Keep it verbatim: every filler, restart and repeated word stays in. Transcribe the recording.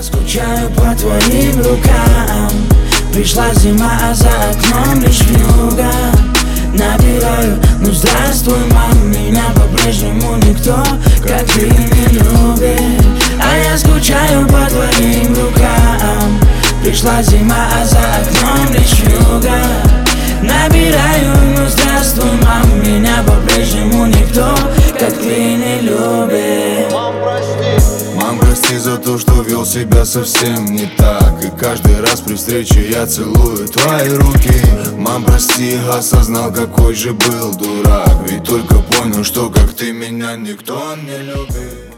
Я скучаю по твоим рукам. Пришла зима, а за окном лишь вьюга. Набираю, ну здравствуй, мам. Меня по-прежнему никто, как ты, не любит. А я скучаю по твоим рукам. Пришла зима, а за окном лишь вьюга. Набираю, ну здравствуй, мам. Меня по-прежнему никто, как ты, не любит. Мам, прости за то, что вел себя совсем не так. И каждый раз при встрече я целую твои руки. Мам, прости, осознал, какой же был дурак. Ведь только понял, что как ты меня никто не любит.